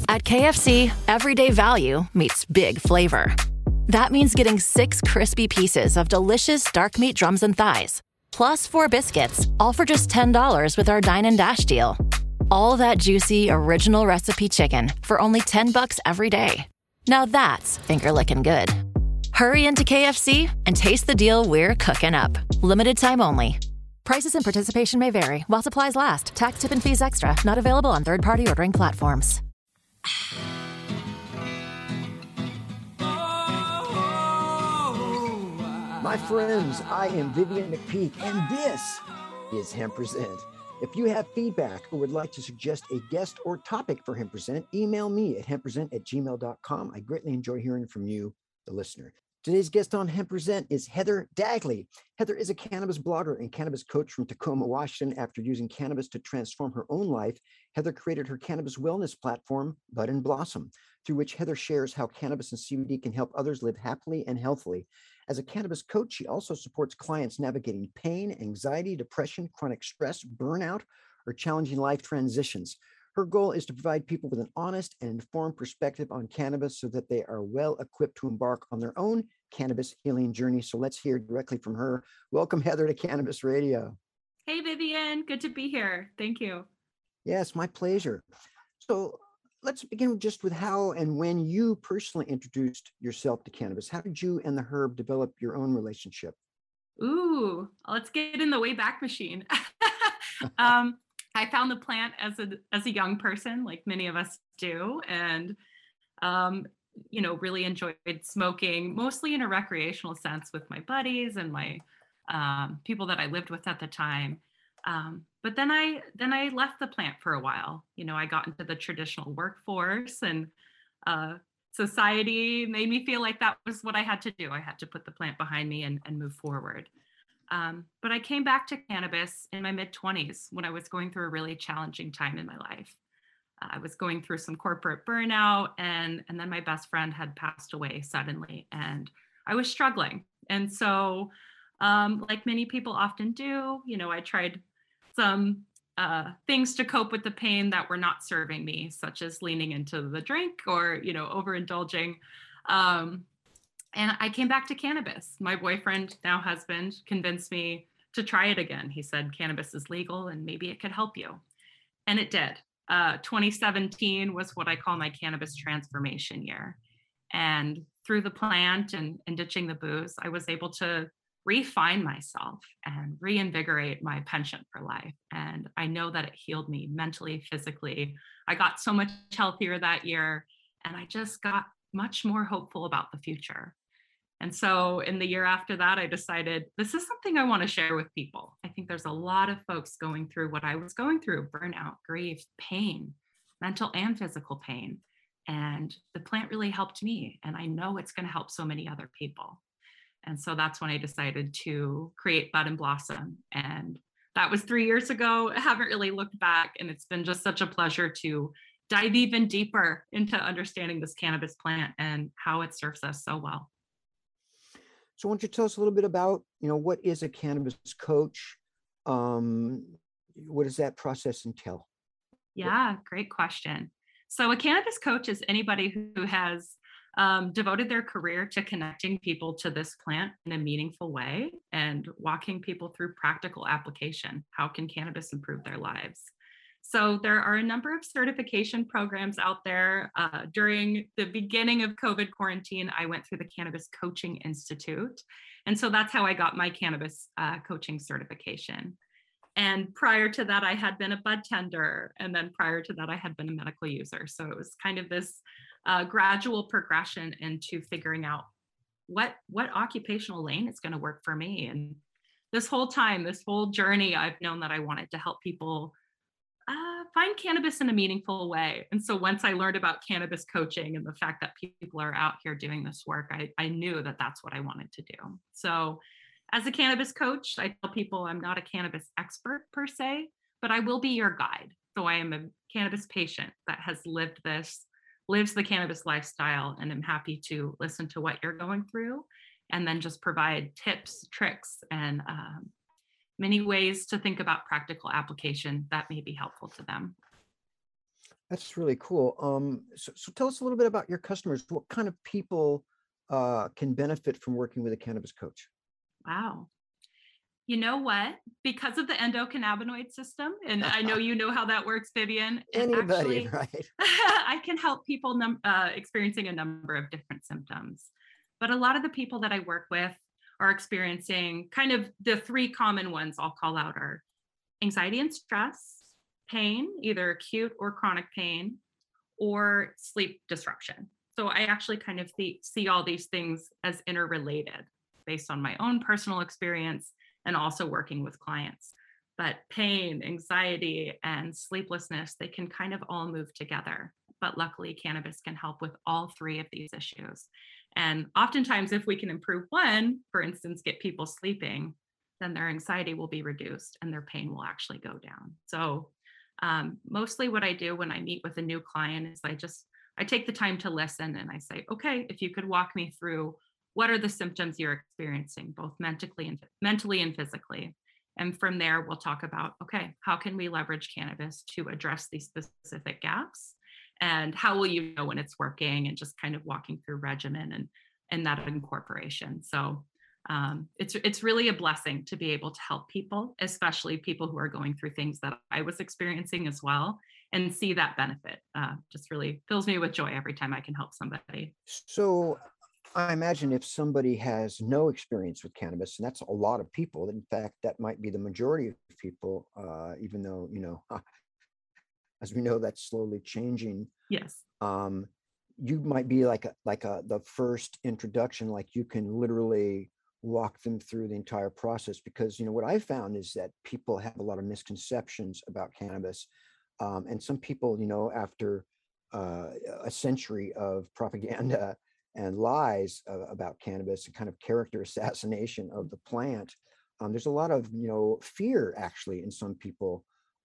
At KFC, everyday value meets big flavor. That means getting 6 crispy pieces of delicious dark meat drums and thighs, plus 4 biscuits, all for just $10 with our Dine and Dash deal. All that juicy, original recipe chicken for only $10 every day. Now that's finger-licking good. Hurry into KFC and taste the deal we're cooking up. Limited time only. Prices and participation may vary while supplies last. Tax, tip, and fees extra. Not available on third-party ordering platforms. My friends, I am Vivian McPeak, and this is Hemp Present. If you have feedback or would like to suggest a guest or topic for Hemp Present, email me at hemppresent@gmail.com. I greatly enjoy hearing from you, the listener. Today's guest on Hemp Present is Heather Dagley. Heather is a cannabis blogger and cannabis coach from Tacoma, Washington. After using cannabis to transform her own life, Heather created her cannabis wellness platform, Bud and Blossom, through which Heather shares how cannabis and CBD can help others live happily and healthily. As a cannabis coach, she also supports clients navigating pain, anxiety, depression, chronic stress, burnout, or challenging life transitions. Her goal is to provide people with an honest and informed perspective on cannabis so that they are well equipped to embark on their own cannabis healing journey. So let's hear directly from her. Welcome, Heather, to Cannabis Radio. Hey, Vivian. Good to be here. Thank you. Yes, my pleasure. So let's begin just with how and when you personally introduced yourself to cannabis. How did you and the herb develop your own relationship? Ooh, let's get in the Wayback Machine. I found the plant as a young person, like many of us do, and really enjoyed smoking, mostly in a recreational sense with my buddies and my people that I lived with at the time. But then I left the plant for a while. I got into the traditional workforce, and society made me feel like that was what I had to do. I had to put the plant behind me and move forward. But I came back to cannabis in my mid-20s when I was going through a really challenging time in my life. I was going through some corporate burnout, and then my best friend had passed away suddenly, and I was struggling. And so, like many people often do, I tried some things to cope with the pain that were not serving me, such as leaning into the drink or, overindulging. And I came back to cannabis. My boyfriend, now husband, convinced me to try it again. He said, cannabis is legal and maybe it could help you. And it did. 2017 was what I call my cannabis transformation year. And through the plant and ditching the booze, I was able to refine myself and reinvigorate my penchant for life. And I know that it healed me mentally, physically. I got so much healthier that year, and I just got much more hopeful about the future. And so in the year after that, I decided this is something I want to share with people. I think there's a lot of folks going through what I was going through: burnout, grief, pain, mental and physical pain. And the plant really helped me. And I know it's going to help so many other people. And so that's when I decided to create Bud and Blossom. And that was 3 years ago. I haven't really looked back. And it's been just such a pleasure to dive even deeper into understanding this cannabis plant and how it serves us so well. So why don't you tell us a little bit about, what is a cannabis coach? What does that process entail? Yeah, great question. So a cannabis coach is anybody who has devoted their career to connecting people to this plant in a meaningful way and walking people through practical application. How can cannabis improve their lives? So there are a number of certification programs out there. During the beginning of COVID quarantine, I went through the Cannabis Coaching Institute. And so that's how I got my cannabis coaching certification. And prior to that, I had been a bud tender. And then prior to that, I had been a medical user. So it was kind of this gradual progression into figuring out what occupational lane is going to work for me. And this whole time, this whole journey, I've known that I wanted to help people find cannabis in a meaningful way. And so once I learned about cannabis coaching and the fact that people are out here doing this work, I knew that that's what I wanted to do. So as a cannabis coach, I tell people I'm not a cannabis expert per se, but I will be your guide. So I am a cannabis patient that has lived this, lives the cannabis lifestyle, and I'm happy to listen to what you're going through and then just provide tips, tricks, and many ways to think about practical application that may be helpful to them. That's really cool. So tell us a little bit about your customers. What kind of people can benefit from working with a cannabis coach? Wow. You know what? Because of the endocannabinoid system, and I know you know how that works, Vivian, it Anybody, actually, right? I can help people experiencing a number of different symptoms. But a lot of the people that I work with are experiencing kind of the three common ones I'll call out are anxiety and stress, pain, either acute or chronic pain, or sleep disruption. So I actually kind of see all these things as interrelated based on my own personal experience and also working with clients. But pain, anxiety, and sleeplessness, they can kind of all move together. But luckily, cannabis can help with all three of these issues. And oftentimes, if we can improve one, for instance, get people sleeping, then their anxiety will be reduced and their pain will actually go down. So mostly what I do when I meet with a new client is I take the time to listen and I say, okay, if you could walk me through what are the symptoms you're experiencing, both mentally and physically. And from there, we'll talk about, okay, how can we leverage cannabis to address these specific gaps? And how will you know when it's working? And just kind of walking through regimen and that incorporation. So it's really a blessing to be able to help people, especially people who are going through things that I was experiencing as well, and see that benefit. Just really fills me with joy every time I can help somebody. So I imagine if somebody has no experience with cannabis, and that's a lot of people, in fact, that might be the majority of people, even though, as we know, that's slowly changing. Yes. Um, you might be the first introduction, like you can literally walk them through the entire process, because what I found is that people have a lot of misconceptions about cannabis, and some people, after a century of propaganda and lies about cannabis and kind of character assassination of the plant, there's a lot of fear actually in some people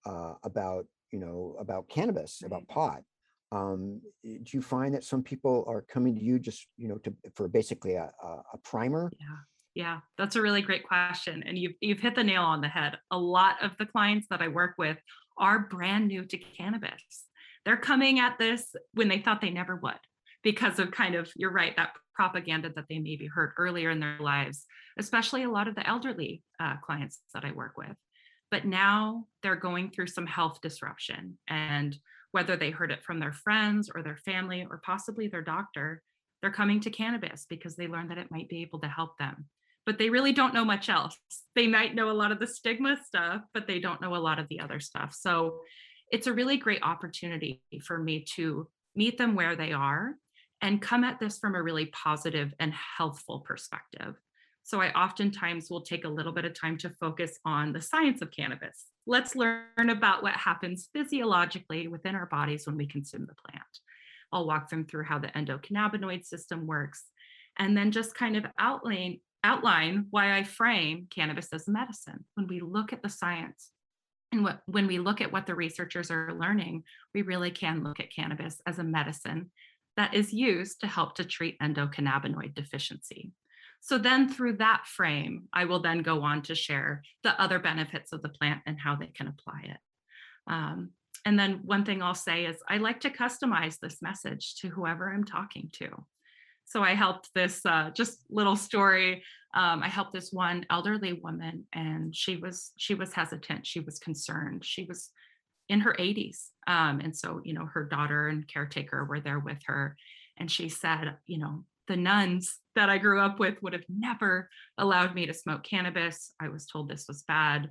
about cannabis, about pot. Do you find that some people are coming to you just for basically a primer? Yeah, that's a really great question, and you've hit the nail on the head. A lot of the clients that I work with are brand new to cannabis. They're coming at this when they thought they never would, because of kind of, you're right, that propaganda that they maybe heard earlier in their lives, especially a lot of the elderly clients that I work with. But now they're going through some health disruption, and whether they heard it from their friends or their family or possibly their doctor, they're coming to cannabis because they learned that it might be able to help them. But they really don't know much else. They might know a lot of the stigma stuff, but they don't know a lot of the other stuff. So it's a really great opportunity for me to meet them where they are and come at this from a really positive and healthful perspective. So I oftentimes will take a little bit of time to focus on the science of cannabis. Let's learn about what happens physiologically within our bodies when we consume the plant. I'll walk them through how the endocannabinoid system works, and then just kind of outline why I frame cannabis as medicine. When we look at the science and when we look at what the researchers are learning, we really can look at cannabis as a medicine that is used to help to treat endocannabinoid deficiency. So then through that frame, I will then go on to share the other benefits of the plant and how they can apply it. And then one thing I'll say is I like to customize this message to whoever I'm talking to. So I helped this just little story. I helped this one elderly woman, and she was hesitant. She was concerned. She was in her 80s, and so her daughter and caretaker were there with her, and she said, the nuns that I grew up with would have never allowed me to smoke cannabis. I was told this was bad.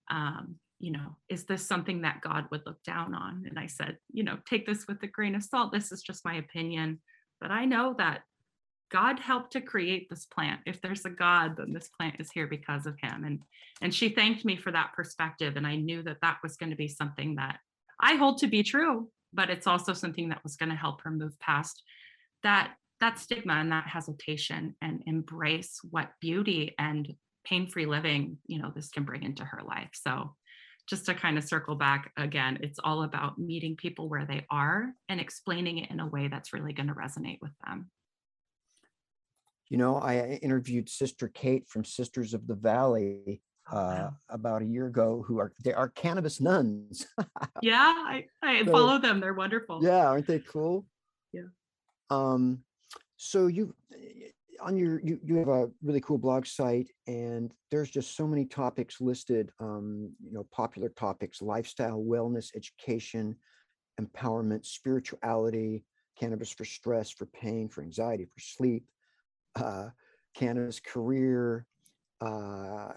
Is this something that God would look down on? And I said, take this with a grain of salt. This is just my opinion, but I know that God helped to create this plant. If there's a God, then this plant is here because of him. And she thanked me for that perspective. And I knew that that was going to be something that I hold to be true, but it's also something that was going to help her move past that stigma and that hesitation and embrace what beauty and pain-free living, this can bring into her life. So just to kind of circle back again, it's all about meeting people where they are and explaining it in a way that's really going to resonate with them. I interviewed Sister Kate from Sisters of the Valley Wow. about a year ago they are cannabis nuns. Yeah, I So, follow them. They're wonderful. yeah, aren't they cool? Yeah. Um, so you have a really cool blog site, and there's just so many topics listed. Popular topics: lifestyle, wellness, education, empowerment, spirituality, cannabis for stress, for pain, for anxiety, for sleep, uh, cannabis career, uh,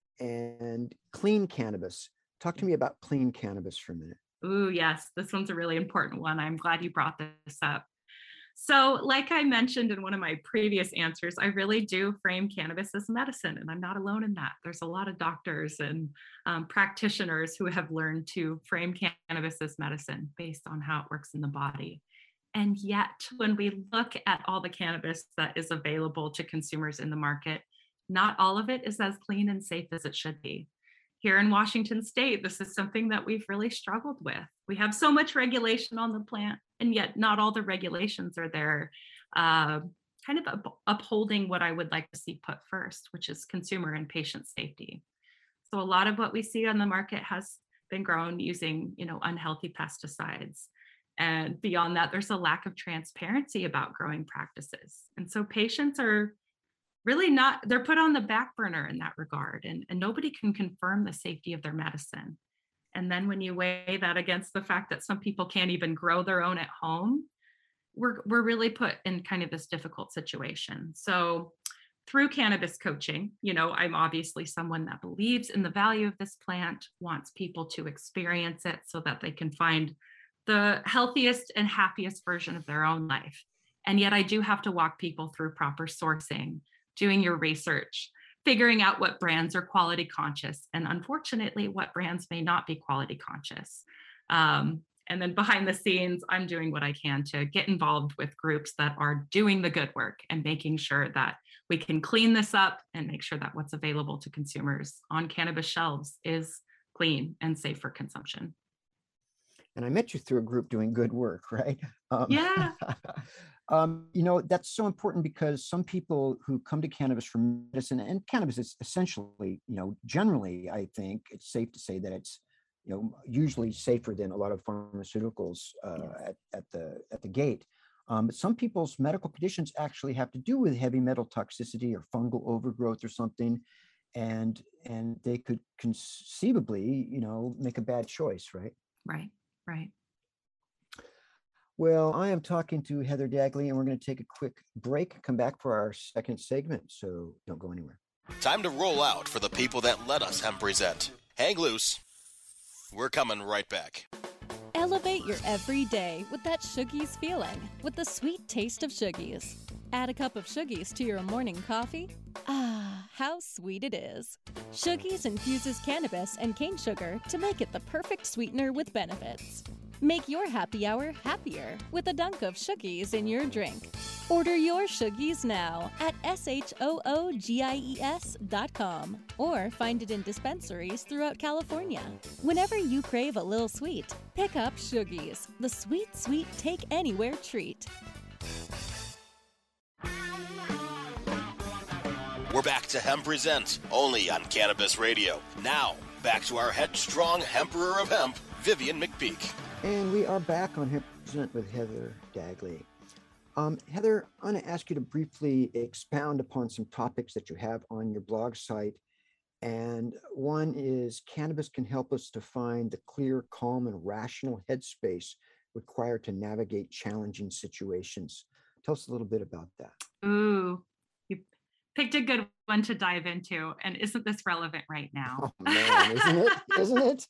and clean cannabis. Talk to me about clean cannabis for a minute. Ooh, yes, this one's a really important one. I'm glad you brought this up. So, like I mentioned in one of my previous answers, I really do frame cannabis as medicine, and I'm not alone in that. There's a lot of doctors and practitioners who have learned to frame cannabis as medicine based on how it works in the body. And yet, when we look at all the cannabis that is available to consumers in the market, not all of it is as clean and safe as it should be. Here in Washington state, this is something that we've really struggled with. We have so much regulation on the plant, and yet not all the regulations are there, kind of upholding what I would like to see put first, which is consumer and patient safety. So a lot of what we see on the market has been grown using, unhealthy pesticides. And beyond that, there's a lack of transparency about growing practices. And so patients are really not, they're put on the back burner in that regard, and nobody can confirm the safety of their medicine. And then when you weigh that against the fact that some people can't even grow their own at home, we're really put in kind of this difficult situation. So through cannabis coaching, I'm obviously someone that believes in the value of this plant, wants people to experience it so that they can find the healthiest and happiest version of their own life. And yet I do have to walk people through proper sourcing, doing your research, figuring out what brands are quality conscious, and unfortunately, what brands may not be quality conscious. And then behind the scenes, I'm doing what I can to get involved with groups that are doing the good work and making sure that we can clean this up and make sure that what's available to consumers on cannabis shelves is clean and safe for consumption. And I met you through a group doing good work, right? Yeah. That's so important, because some people who come to cannabis for medicine, and cannabis is essentially, generally, I think it's safe to say that it's, usually safer than a lot of pharmaceuticals at the gate. But some people's medical conditions actually have to do with heavy metal toxicity or fungal overgrowth or something, and they could conceivably, make a bad choice, right? Right. Well, I am talking to Heather Dagley, and we're going to take a quick break, come back for our second segment, so don't go anywhere. Time to roll out for the people that let us hemp present. Hang loose. We're coming right back. Elevate your everyday with that Shoogies feeling, with the sweet taste of Shoogies. Add a cup of Shoogies to your morning coffee. Ah, how sweet it is. Shoogies infuses cannabis and cane sugar to make it the perfect sweetener with benefits. Make your happy hour happier with a dunk of Shoogies in your drink. Order your Shoogies now at shoogies.com or find it in dispensaries throughout California. Whenever you crave a little sweet, pick up Shoogies, the sweet, sweet take anywhere treat. We're back to Hemp Present, only on Cannabis Radio. Now, back to our headstrong Emperor of Hemp, Vivian McPeak. And we are back on Hemp Present with Heather Dagley. Heather, I'm going to ask you to briefly expound upon some topics that you have on your blog site. And one is cannabis can help us to find the clear, calm, and rational headspace required to navigate challenging situations. Tell us a little bit about that. Ooh, you picked a good one to dive into. And isn't this relevant right now? Oh, man, isn't it? Isn't it?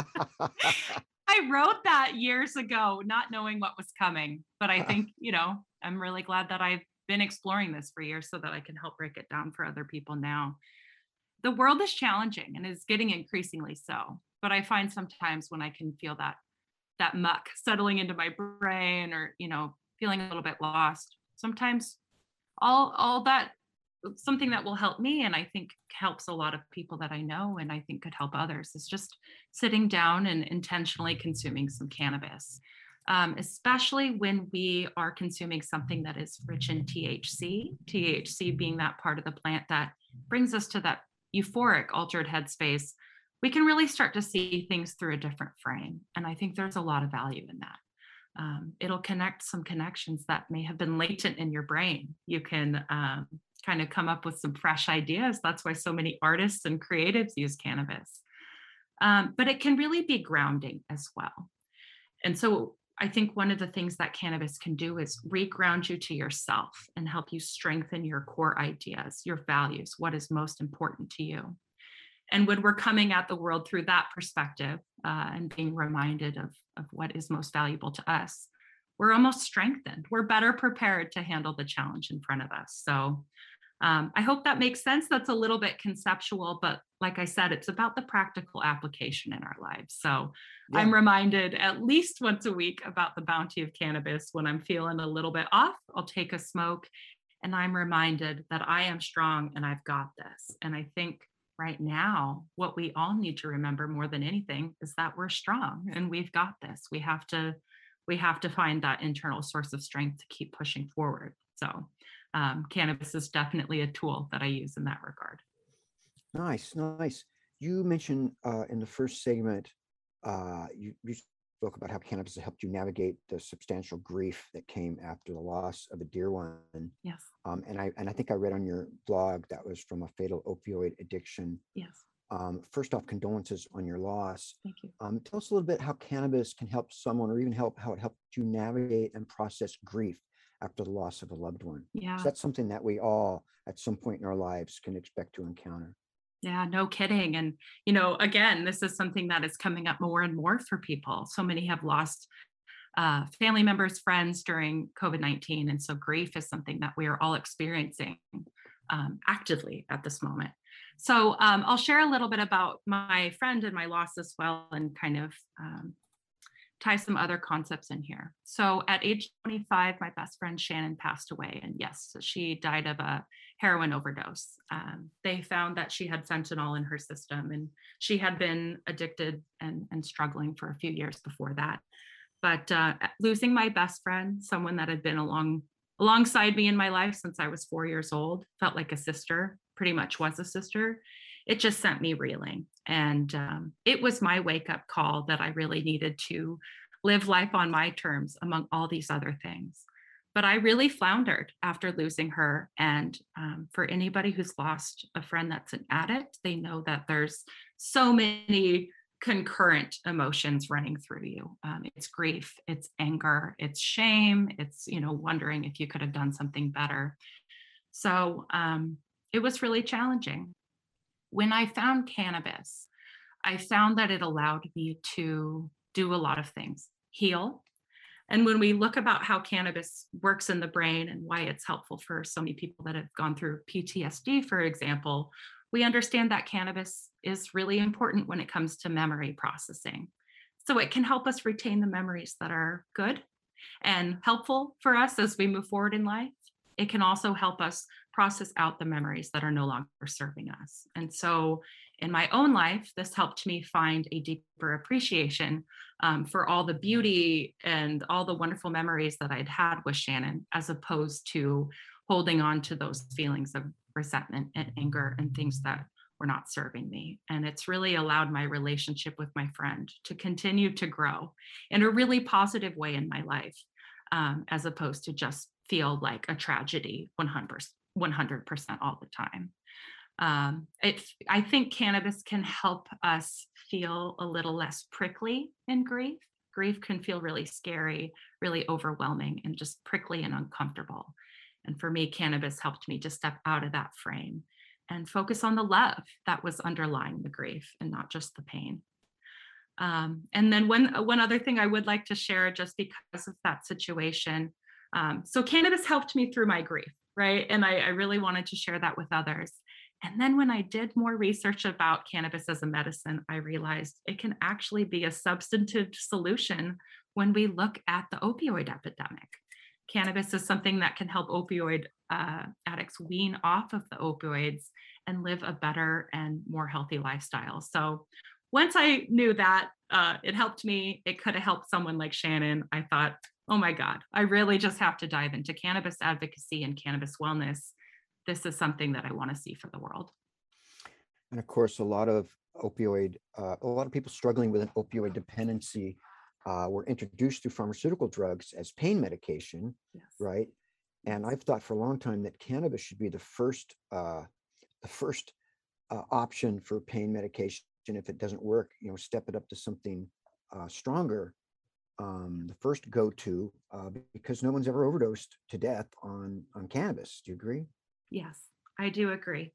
I wrote that years ago, not knowing what was coming. But I think, I'm really glad that I've been exploring this for years so that I can help break it down for other people now. The world is challenging and is getting increasingly so. But I find sometimes when I can feel that muck settling into my brain, or, feeling a little bit lost, sometimes all that, something that will help me, and I think helps a lot of people that I know and I think could help others, is just sitting down and intentionally consuming some cannabis, especially when we are consuming something that is rich in THC being that part of the plant that brings us to that euphoric, altered headspace, we can really start to see things through a different frame. And I think there's a lot of value in that. It'll connect some connections that may have been latent in your brain. You can kind of come up with some fresh ideas. That's why so many artists and creatives use cannabis. But it can really be grounding as well. And so I think one of the things that cannabis can do is reground you to yourself and help you strengthen your core ideas, your values, what is most important to you. And when we're coming at the world through that perspective and being reminded of what is most valuable to us, we're almost strengthened. We're better prepared to handle the challenge in front of us. So I hope that makes sense. That's a little bit conceptual, but like I said, it's about the practical application in our lives. So yeah. I'm reminded at least once a week about the bounty of cannabis. When I'm feeling a little bit off, I'll take a smoke and I'm reminded that I am strong and I've got this. And I think right now, what we all need to remember more than anything is that we're strong and we've got this. We have to find that internal source of strength to keep pushing forward. So cannabis is definitely a tool that I use in that regard. Nice. You mentioned in the first segment, you spoke about how cannabis has helped you navigate the substantial grief that came after the loss of a dear one. Yes. And I think I read on your blog that was from a fatal opioid addiction. Yes. First off, condolences on your loss. Thank you. Tell us a little bit how cannabis can help someone, or even how it helped you navigate and process grief after the loss of a loved one. Yeah. So that's something that we all at some point in our lives can expect to encounter. Yeah, no kidding. And, again, this is something that is coming up more and more for people. So many have lost family members, friends during COVID-19. And so grief is something that we are all experiencing actively at this moment. So I'll share a little bit about my friend and my loss as well, and kind of tie some other concepts in here. So at age 25, my best friend Shannon passed away. And yes, she died of a heroin overdose. They found that she had fentanyl in her system, and she had been addicted and struggling for a few years before that. But losing my best friend, someone that had been alongside me in my life since I was 4 years old, felt like a sister, pretty much was a sister. It just sent me reeling. And it was my wake-up call that I really needed to live life on my terms among all these other things. But I really floundered after losing her. And for anybody who's lost a friend that's an addict, they know that there's so many concurrent emotions running through you. It's grief, it's anger, it's shame, it's, wondering if you could have done something better. So it was really challenging. When I found cannabis, I found that it allowed me to do a lot of things, heal. And when we look about how cannabis works in the brain and why it's helpful for so many people that have gone through PTSD, for example, we understand that cannabis is really important when it comes to memory processing. So it can help us retain the memories that are good and helpful for us as we move forward in life. It can also help us process out the memories that are no longer serving us. And so in my own life, this helped me find a deeper appreciation for all the beauty and all the wonderful memories that I'd had with Shannon, as opposed to holding on to those feelings of resentment and anger and things that were not serving me. And it's really allowed my relationship with my friend to continue to grow in a really positive way in my life, as opposed to just feel like a tragedy 100% all the time. I think cannabis can help us feel a little less prickly in grief. Grief can feel really scary, really overwhelming, and just prickly and uncomfortable. And for me, cannabis helped me to step out of that frame and focus on the love that was underlying the grief and not just the pain. And then one other thing I would like to share, just because of that situation. So cannabis helped me through my grief, right? And I really wanted to share that with others. And then when I did more research about cannabis as a medicine, I realized it can actually be a substantive solution when we look at the opioid epidemic. Cannabis is something that can help opioid addicts wean off of the opioids and live a better and more healthy lifestyle. So once I knew that, it helped me. It could have helped someone like Shannon. I thought, oh my God, I really just have to dive into cannabis advocacy and cannabis wellness. This is something that I want to see for the world. And of course, a lot of people struggling with an opioid dependency were introduced through pharmaceutical drugs as pain medication, Yes. right? And I've thought for a long time that cannabis should be the first option for pain medication. If it doesn't work, step it up to something stronger. The first go-to, because no one's ever overdosed to death on cannabis. Do you agree? Yes, I do agree.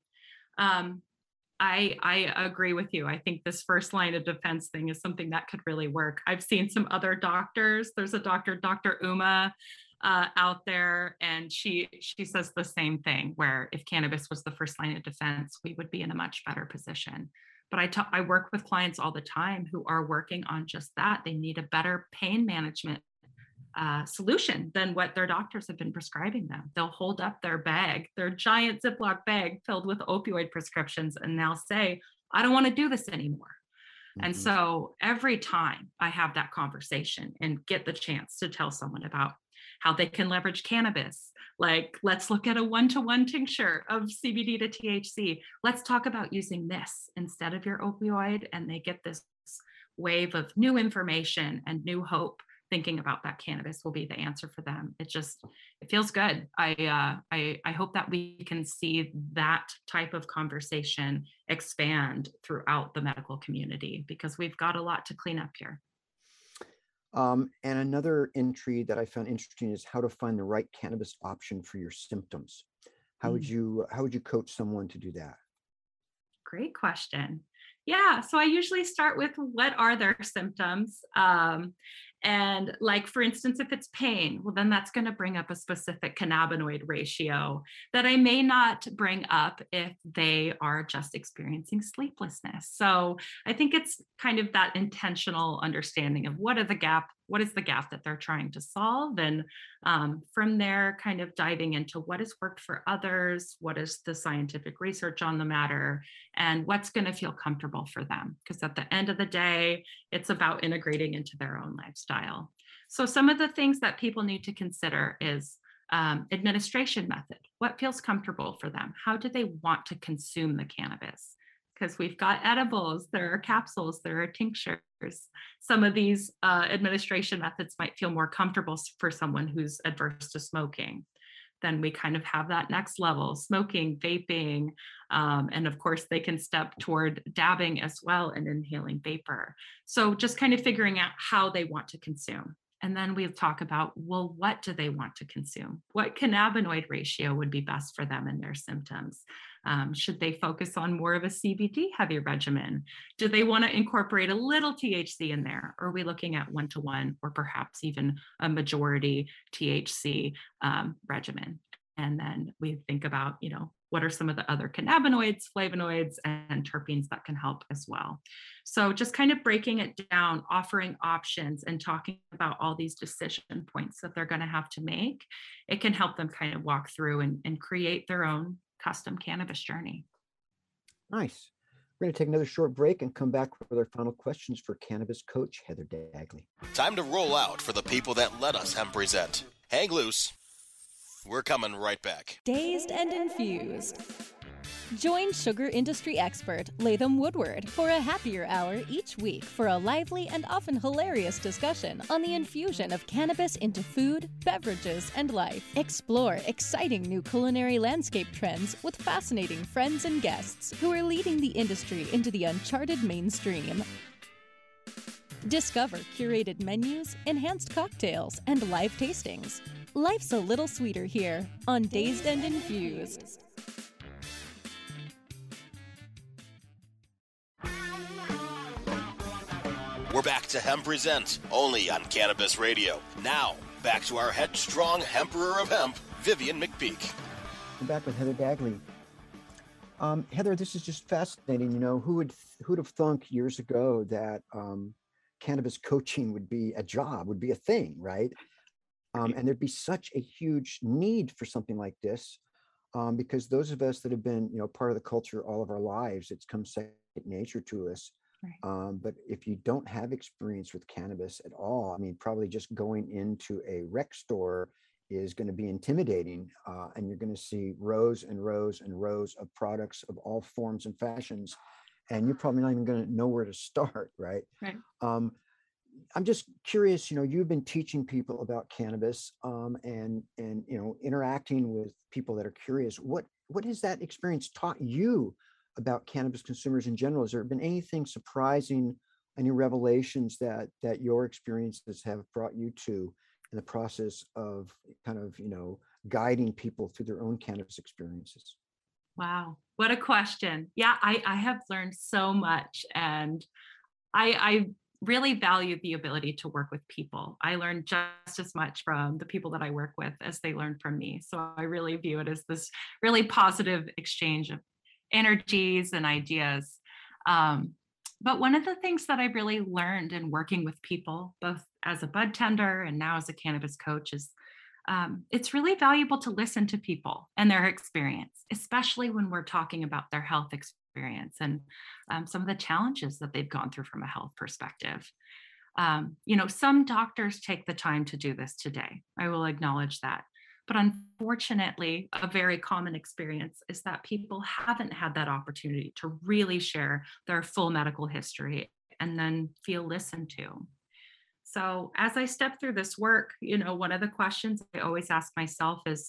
I agree with you. I think this first line of defense thing is something that could really work. I've seen some other doctors. There's a doctor, Dr. Uma, out there, and she says the same thing, where if cannabis was the first line of defense, we would be in a much better position. But I work with clients all the time who are working on just that. They need a better pain management solution than what their doctors have been prescribing them. They'll hold up their bag, their giant Ziploc bag filled with opioid prescriptions, and they'll say, I don't want to do this anymore. Mm-hmm. And so every time I have that conversation and get the chance to tell someone about how they can leverage cannabis, like, let's look at a 1-to-1 tincture of CBD to THC. Let's talk about using this instead of your opioid. And they get this wave of new information and new hope, thinking about that cannabis will be the answer for them. It feels good. I hope that we can see that type of conversation expand throughout the medical community, because we've got a lot to clean up here. And another entry that I found interesting is how to find the right cannabis option for your symptoms. How would you coach someone to do that? Great question. Yeah, so I usually start with, what are their symptoms? And like, for instance, if it's pain, well, then that's going to bring up a specific cannabinoid ratio that I may not bring up if they are just experiencing sleeplessness. So I think it's kind of that intentional understanding of what is the gap that they're trying to solve. And from there, kind of diving into what has worked for others, what is the scientific research on the matter, and what's going to feel comfortable for them. Because at the end of the day, it's about integrating into their own lifestyle. So some of the things that people need to consider is administration method. What feels comfortable for them? How do they want to consume the cannabis? Because we've got edibles, there are capsules, there are tinctures. Some of these administration methods might feel more comfortable for someone who's adverse to smoking. Then we kind of have that next level, smoking, vaping, and of course they can step toward dabbing as well and inhaling vapor. So just kind of figuring out how they want to consume. And then we talk about, well, what do they want to consume? What cannabinoid ratio would be best for them and their symptoms? Should they focus on more of a CBD heavy regimen? Do they want to incorporate a little THC in there? Or are we looking at 1-to-1 or perhaps even a majority THC regimen? And then we think about, what are some of the other cannabinoids, flavonoids, and terpenes that can help as well. So just kind of breaking it down, offering options, and talking about all these decision points that they're going to have to make, it can help them kind of walk through and create their own custom cannabis journey. Nice. We're going to take another short break and come back with our final questions for cannabis coach Heather Dagley. Time to roll out for the people that let us hemp present. Hang loose. We're coming right back. Dazed and Infused. Join sugar industry expert Latham Woodward for a happier hour each week for a lively and often hilarious discussion on the infusion of cannabis into food, beverages, and life. Explore exciting new culinary landscape trends with fascinating friends and guests who are leading the industry into the uncharted mainstream. Discover curated menus, enhanced cocktails, and live tastings. Life's a little sweeter here on Dazed and Infused. We're back to Hemp Present, only on Cannabis Radio. Now, back to our headstrong Emperor of Hemp, Vivian McPeak. I'm back with Heather Dagley. Heather, this is just fascinating. Who'd have thunk years ago that cannabis coaching would be a job, would be a thing, right? And there'd be such a huge need for something like this, because those of us that have been, part of the culture all of our lives, it's come second nature to us. Right. But if you don't have experience with cannabis at all, probably just going into a rec store is going to be intimidating, and you're going to see rows and rows and rows of products of all forms and fashions, and you're probably not even going to know where to start, right? Right. I'm just curious, you've been teaching people about cannabis, and interacting with people that are curious. What has that experience taught you about cannabis consumers in general? Has there been anything surprising, any revelations that your experiences have brought you to in the process of kind of, guiding people through their own cannabis experiences? Wow. What a question. Yeah, I have learned so much, and I really value the ability to work with people. I learn just as much from the people that I work with as they learn from me. So I really view it as this really positive exchange of energies and ideas. But one of the things that I really learned in working with people, both as a bud tender and now as a cannabis coach, is it's really valuable to listen to people and their experience, especially when we're talking about their health experience and some of the challenges that they've gone through from a health perspective. Some doctors take the time to do this today. I will acknowledge that. But unfortunately, a very common experience is that people haven't had that opportunity to really share their full medical history and then feel listened to. So as I step through this work, one of the questions I always ask myself is,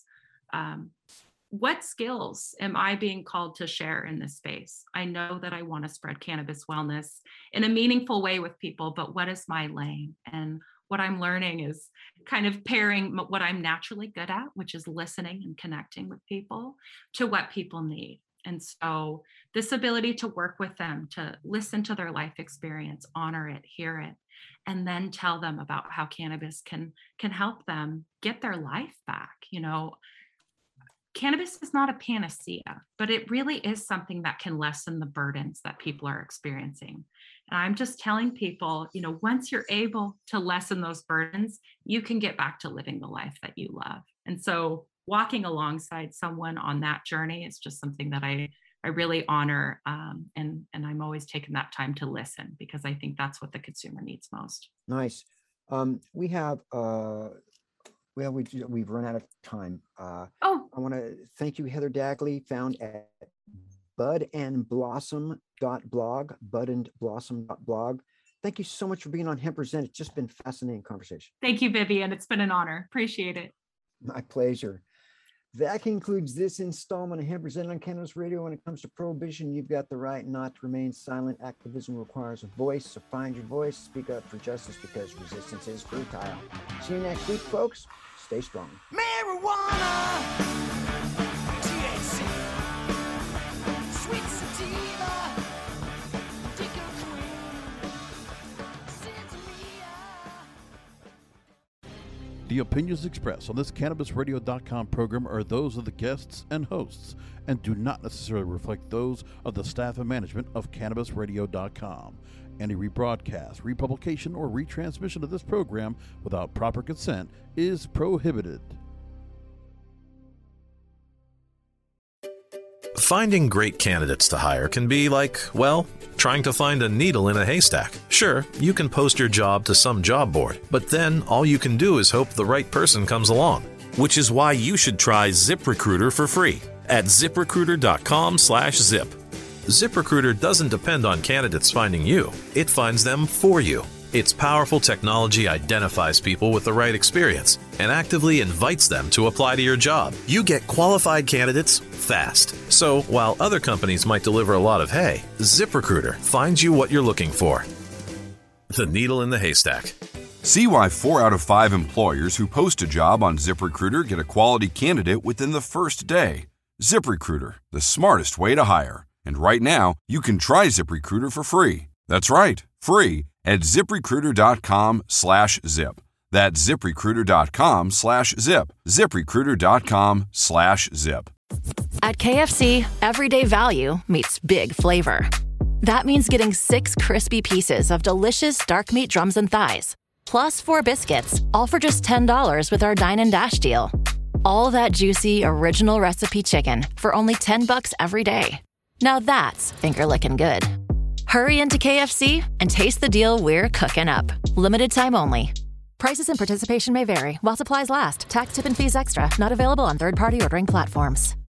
what skills am I being called to share in this space? I know that I want to spread cannabis wellness in a meaningful way with people, but what is my lane? And what I'm learning is kind of pairing what I'm naturally good at, which is listening and connecting with people, to what people need. And so this ability to work with them, to listen to their life experience, honor it, hear it, and then tell them about how cannabis can help them get their life back. Cannabis is not a panacea, but it really is something that can lessen the burdens that people are experiencing. And I'm just telling people, once you're able to lessen those burdens, you can get back to living the life that you love. And so walking alongside someone on that journey is just something that I really honor. And I'm always taking that time to listen, because I think that's what the consumer needs most. Nice. We have, we've run out of time. I want to thank you, Heather Dagley, found at budandblossom.blog, budandblossom.blog. Thank you so much for being on Hemp Present. It's just been a fascinating conversation. Thank you, Vivian. It's been an honor. Appreciate it. My pleasure. That concludes this installment of Hemp Present on Cannabis Radio. When it comes to prohibition, you've got the right not to remain silent. Activism requires a voice, so find your voice. Speak up for justice, because resistance is futile. See you next week, folks. Stay strong. Marijuana, THC, sweet sativa, The opinions expressed on this CannabisRadio.com program are those of the guests and hosts and do not necessarily reflect those of the staff and management of CannabisRadio.com. Any rebroadcast, republication, or retransmission of this program without proper consent is prohibited. Finding great candidates to hire can be like, well, trying to find a needle in a haystack. Sure, you can post your job to some job board, but then all you can do is hope the right person comes along. Which is why you should try ZipRecruiter for free at ZipRecruiter.com/zip. ZipRecruiter doesn't depend on candidates finding you. It finds them for you. Its powerful technology identifies people with the right experience and actively invites them to apply to your job. You get qualified candidates fast. So while other companies might deliver a lot of hay, ZipRecruiter finds you what you're looking for. The needle in the haystack. See why 4 out of 5 employers who post a job on ZipRecruiter get a quality candidate within the first day. ZipRecruiter, the smartest way to hire. And right now, you can try ZipRecruiter for free. That's right, free at ZipRecruiter.com/zip. That's ZipRecruiter.com/zip. ZipRecruiter.com/zip. At KFC, everyday value meets big flavor. That means getting 6 crispy pieces of delicious dark meat drums and thighs, plus 4 biscuits, all for just $10 with our Dine and Dash deal. All that juicy, original recipe chicken for only $10 every day. Now that's finger-licking good. Hurry into KFC and taste the deal we're cooking up. Limited time only. Prices and participation may vary. While supplies last, tax, tip, and fees extra. Not available on third-party ordering platforms.